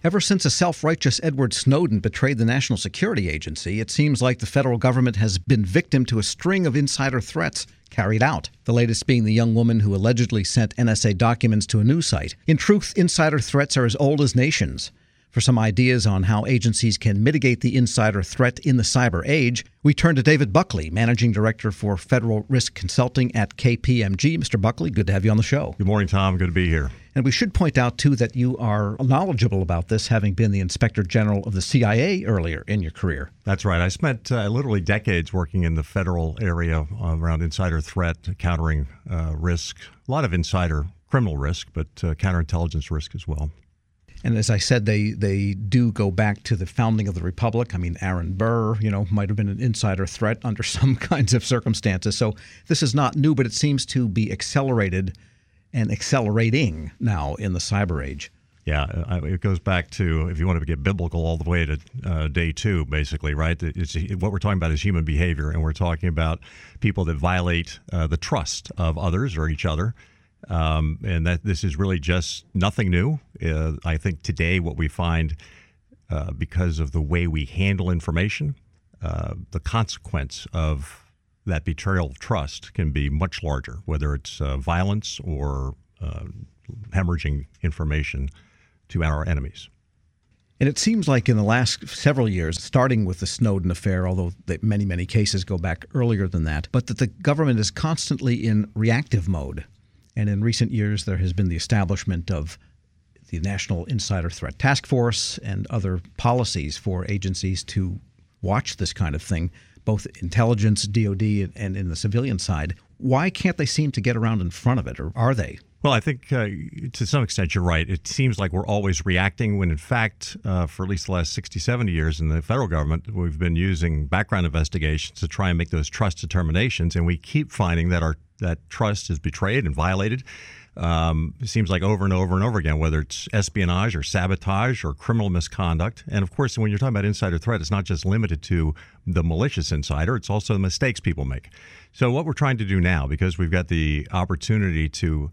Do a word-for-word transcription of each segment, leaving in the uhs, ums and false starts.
Ever since a self-righteous Edward Snowden betrayed the National Security Agency, it seems like the federal government has been victim to a string of insider threats carried out. The latest being the young woman who allegedly sent N S A documents to a news site. In truth, insider threats are as old as nations. For some ideas on how agencies can mitigate the insider threat in the cyber age, we turn to David Buckley, Managing Director for Federal Risk Consulting at K P M G. Mister Buckley, good to have you on the show. Good morning, Tom. Good to be here. And we should point out, too, that you are knowledgeable about this, having been the Inspector General of the C I A earlier in your career. That's right. I spent uh, literally decades working in the federal area uh, around insider threat, countering uh, risk, a lot of insider criminal risk, but uh, counterintelligence risk as well. And as I said, they, they do go back to the founding of the Republic. I mean, Aaron Burr, you know, might have been an insider threat under some kinds of circumstances. So this is not new, but it seems to be accelerated and accelerating now in the cyber age. Yeah, it goes back to, if you want to get biblical, all the way to uh, day two, basically, right? It's, what we're talking about is human behavior, and we're talking about people that violate uh, the trust of others or each other. Um, and that this is really just nothing new. Uh, I think today what we find, uh, because of the way we handle information, uh, the consequence of that betrayal of trust can be much larger, whether it's uh, violence or uh, hemorrhaging information to our enemies. And it seems like in the last several years, starting with the Snowden affair, although many, many cases go back earlier than that, but that the government is constantly in reactive mode. And in recent years, there has been the establishment of the National Insider Threat Task Force and other policies for agencies to watch this kind of thing, both intelligence, D O D, and in the civilian side. Why can't they seem to get around in front of it, or are they? Well, I think uh, to some extent you're right. It seems like we're always reacting when, in fact, uh, for at least the last sixty, seventy years in the federal government, we've been using background investigations to try and make those trust determinations, and we keep finding that our that trust is betrayed and violated. Um, it seems like over and over and over again, whether it's espionage or sabotage or criminal misconduct. And of course, when you're talking about insider threat, it's not just limited to the malicious insider. It's also the mistakes people make. So what we're trying to do now, because we've got the opportunity to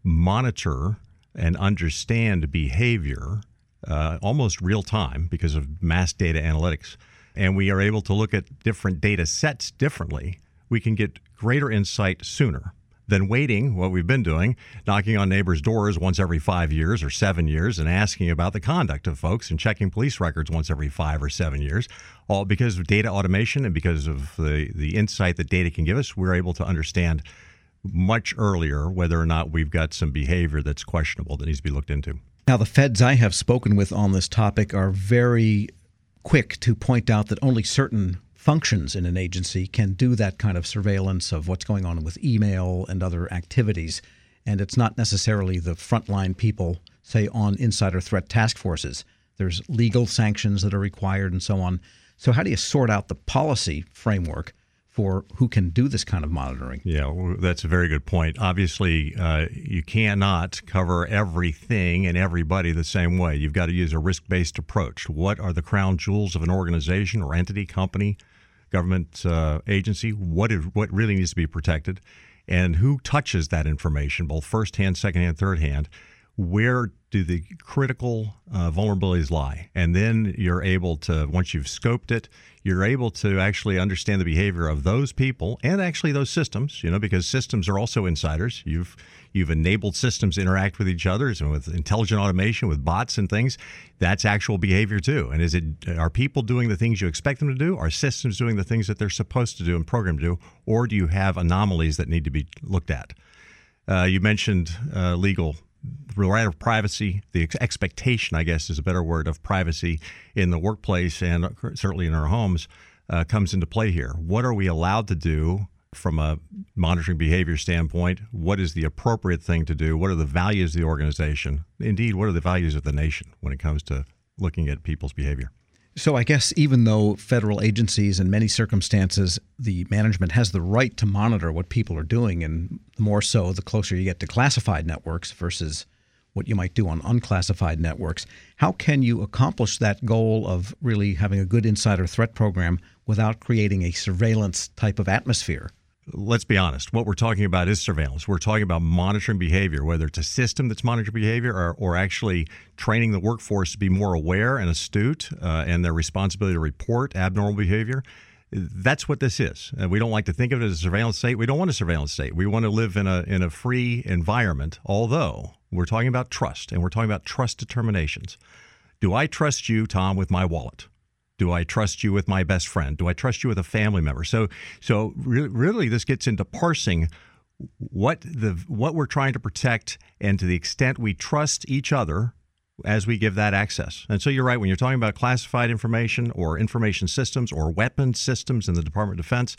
monitor and understand behavior uh, almost real time because of mass data analytics, and we are able to look at different data sets differently, we can get greater insight sooner than waiting, what we've been doing, knocking on neighbors' doors once every five years or seven years and asking about the conduct of folks and checking police records once every five or seven years. All because of data automation and because of the, the insight that data can give us, we're able to understand much earlier whether or not we've got some behavior that's questionable that needs to be looked into. Now, the feds I have spoken with on this topic are very quick to point out that only certain functions in an agency can do that kind of surveillance of what's going on with email and other activities. And it's not necessarily the frontline people, say, on insider threat task forces. There's legal sanctions that are required and so on. So how do you sort out the policy framework for who can do this kind of monitoring? Yeah, well, that's a very good point. Obviously, uh, you cannot cover everything and everybody the same way. You've got to use a risk-based approach. What are the crown jewels of an organization or entity, company, government uh, agency? What is, what really needs to be protected? And who touches that information, both first-hand, second-hand, third-hand? Where do the critical uh, vulnerabilities lie? And then you're able to, once you've scoped it, you're able to actually understand the behavior of those people and actually those systems, you know, because systems are also insiders. You've you've enabled systems to interact with each other and with intelligent automation, with bots and things. That's actual behavior too. And is it, are people doing the things you expect them to do? Are systems doing the things that they're supposed to do and programmed to do? Or do you have anomalies that need to be looked at? Uh, you mentioned uh, legal the right of privacy, the ex- expectation, I guess is a better word, of privacy in the workplace and certainly in our homes uh, comes into play here. What are we allowed to do from a monitoring behavior standpoint? What is the appropriate thing to do? What are the values of the organization? Indeed, what are the values of the nation when it comes to looking at people's behavior? So I guess even though federal agencies in many circumstances, the management has the right to monitor what people are doing, and more so the closer you get to classified networks versus what you might do on unclassified networks, how can you accomplish that goal of really having a good insider threat program without creating a surveillance type of atmosphere let's be honest. What we're talking about is surveillance. We're talking about monitoring behavior, whether it's a system that's monitoring behavior or, or actually training the workforce to be more aware and astute uh, and their responsibility to report abnormal behavior. That's what this is. And we don't like to think of it as a surveillance state. We don't want a surveillance state. We want to live in a in a free environment, although we're talking about trust, and we're talking about trust determinations. Do I trust you, Tom, with my wallet? Do I trust you with my best friend? Do I trust you with a family member? So, so re- really, this gets into parsing what the what we're trying to protect, and to the extent we trust each other as we give that access. And so you're right, when you're talking about classified information or information systems or weapons systems in the Department of Defense,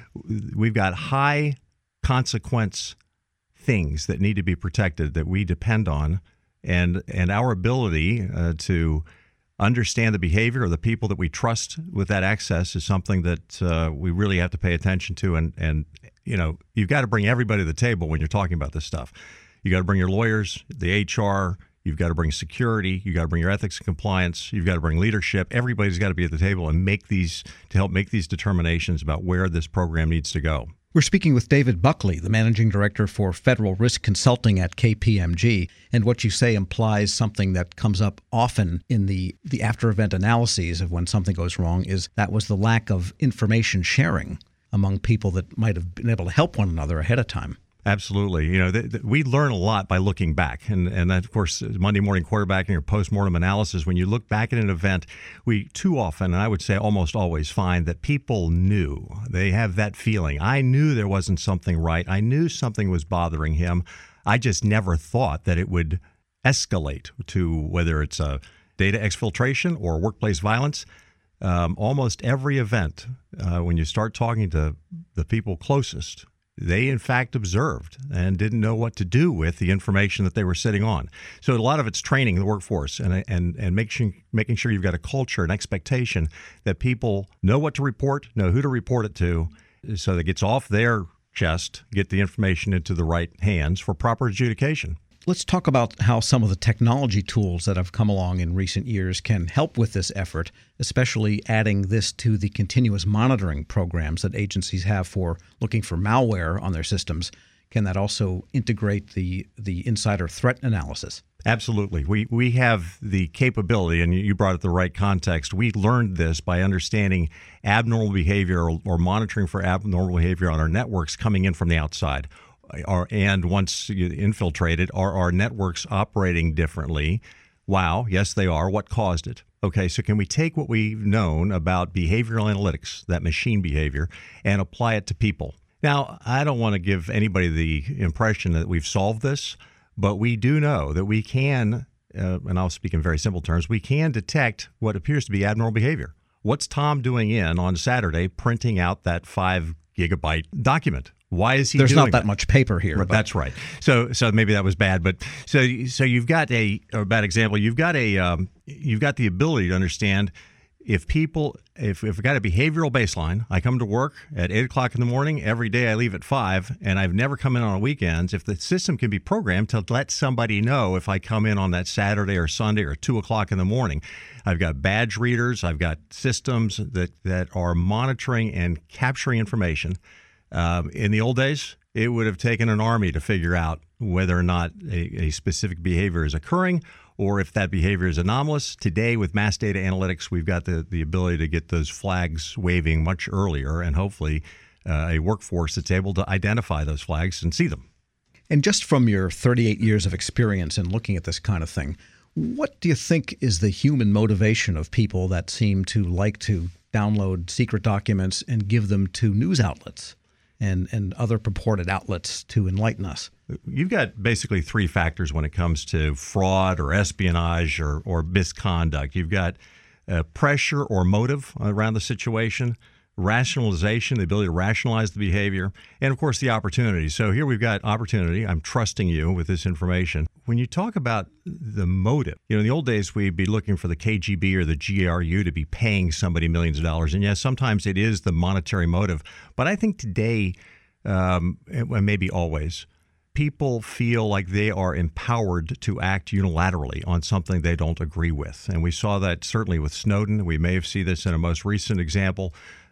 we've got high consequence things that need to be protected that we depend on, and and our ability uh, to understand the behavior of the people that we trust with that access is something that uh, we really have to pay attention to. And, and, you know, you've got to bring everybody to the table when you're talking about this stuff. You got to bring your lawyers, the H R, you've got to bring security, you've got to bring your ethics and compliance, you've got to bring leadership. Everybody's got to be at the table and make these, to help make these determinations about where this program needs to go. We're speaking with David Buckley, the Managing Director for Federal Risk Consulting at K P M G. And what you say implies something that comes up often in the, the after-event analyses of when something goes wrong, is that was the lack of information sharing among people that might have been able to help one another ahead of time. Absolutely. You know, th- th- we learn a lot by looking back. And, and that, of course, Monday morning quarterbacking or post-mortem analysis, when you look back at an event, we too often, and I would say almost always, find that people knew. They have that feeling. I knew there wasn't something right. I knew something was bothering him. I just never thought that it would escalate to whether it's a data exfiltration or workplace violence. Um, almost every event, uh, when you start talking to the people closest, they, in fact, observed and didn't know what to do with the information that they were sitting on. So a lot of it's training the workforce and and and making making sure you've got a culture and expectation that people know what to report, know who to report it to, so that it gets off their chest, get the information into the right hands for proper adjudication. Let's talk about how some of the technology tools that have come along in recent years can help with this effort, especially adding this to the continuous monitoring programs that agencies have for looking for malware on their systems. Can that also integrate the the insider threat analysis? Absolutely. We we have the capability, and you brought it the right context. We learned this by understanding abnormal behavior or, or monitoring for abnormal behavior on our networks coming in from the outside. Are, and once infiltrated, are our networks operating differently? Wow, yes, they are. What caused it? Okay, so can we take what we've known about behavioral analytics, that machine behavior, and apply it to people? Now, I don't want to give anybody the impression that we've solved this, but we do know that we can, uh, and I'll speak in very simple terms, we can detect what appears to be abnormal behavior. What's Tom doing in on Saturday printing out that five gigabyte document? Why is he There's doing not that, that much paper here. But that's right. So so maybe that was bad. But so so you've got a, a bad example. You've got a um, you've got the ability to understand if people if if we've got a behavioral baseline. I come to work at eight o'clock in the morning every day. I leave at five, and I've never come in on weekends. If the system can be programmed to let somebody know if I come in on that Saturday or Sunday or two o'clock in the morning, I've got badge readers. I've got systems that that are monitoring and capturing information. Um, in the old days, it would have taken an army to figure out whether or not a, a specific behavior is occurring or if that behavior is anomalous. Today, with mass data analytics, we've got the, the ability to get those flags waving much earlier and hopefully uh, a workforce that's able to identify those flags and see them. And just from your thirty-eight years of experience in looking at this kind of thing, what do you think is the human motivation of people that seem to like to download secret documents and give them to news outlets and, and other purported outlets to enlighten us? You've got basically three factors when it comes to fraud or espionage or, or misconduct. You've got uh, pressure or motive around the situation, rationalization, the ability to rationalize the behavior, and, of course, the opportunity. So here we've got opportunity. I'm trusting you with this information. When you talk about the motive, you know, in the old days, we'd be looking for the K G B or the G R U to be paying somebody millions of dollars. And, yes, sometimes it is the monetary motive. But I think today, um, and maybe always, people feel like they are empowered to act unilaterally on something they don't agree with. And we saw that certainly with Snowden. We may have seen this in a most recent example.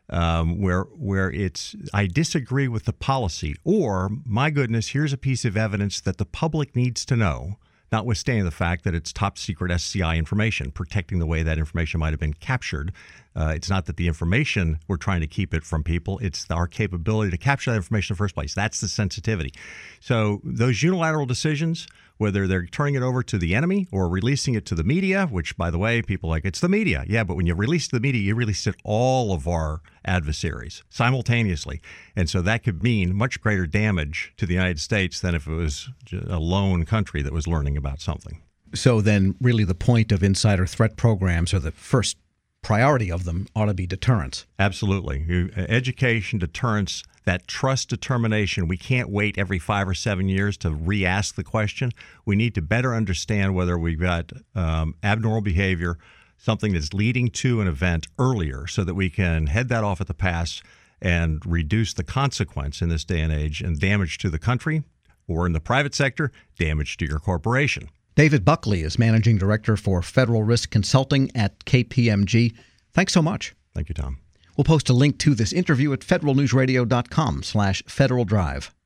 um, where where it's I disagree with the policy, or my goodness, here's a piece of evidence that the public needs to know, notwithstanding the fact that it's top secret S C I information, protecting the way that information might have been captured. Uh, it's not that the information, we're trying to keep it from people. It's our capability to capture that information in the first place. That's the sensitivity. So those unilateral decisions, whether they're turning it over to the enemy or releasing it to the media, which, by the way, people are like, it's the media. Yeah, but when you release the media, you release it all of our adversaries simultaneously. And so that could mean much greater damage to the United States than if it was a lone country that was learning about something. So then really the point of insider threat programs, or the first priority of them, ought to be deterrence. Absolutely. Education, deterrence, that trust determination. We can't wait every five or seven years to re-ask the question. We need to better understand whether we've got um, abnormal behavior, something that's leading to an event earlier, so that we can head that off at the pass and reduce the consequence in this day and age and damage to the country, or in the private sector, damage to your corporation. David Buckley is Managing Director for Federal Risk Consulting at K P M G. Thanks so much. Thank you, Tom. We'll post a link to this interview at federal news radio dot com slash Federal Drive.